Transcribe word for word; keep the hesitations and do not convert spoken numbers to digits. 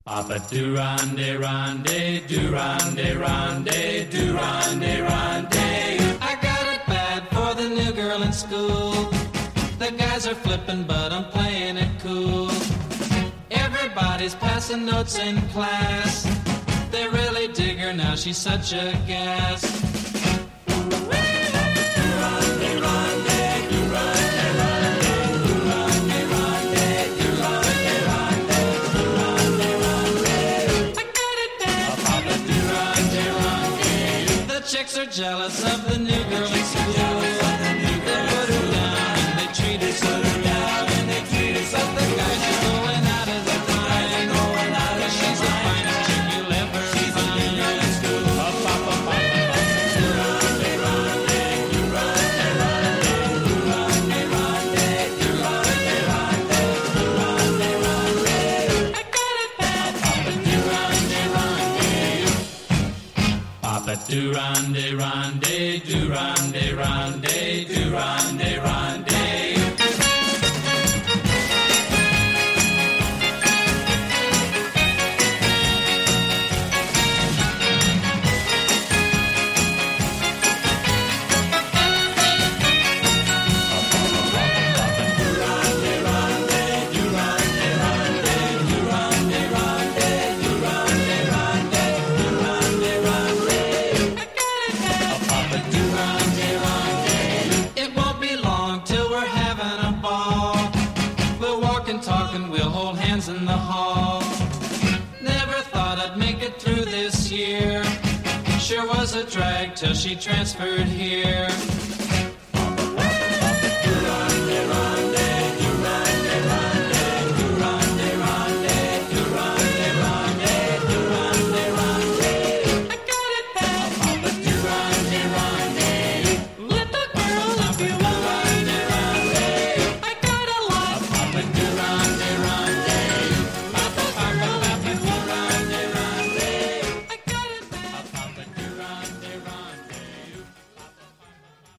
Papa do-rande, rande, do-rande, rande, do-rande, rande. I got it bad for the new girl in school. The guys are flipping, but I'm playing it cool. Everybody's passing notes in class. They really dig her now, she's such a gas. Chicks are jealous of the new girl in school. They put her down and they treat her so down and they treat her so. But the guy she's going out of the time. Cause she's the finest chick you'll ever find. She's a new girl in school. I got it bad. Papa do-rande, rande, do-rande, rande, do-rande, rande. It won't be long till we're having a ball. We'll walk and talk and we'll hold hands in the hall. Never thought I'd make it through this year. Sure was a drag till she transferred here.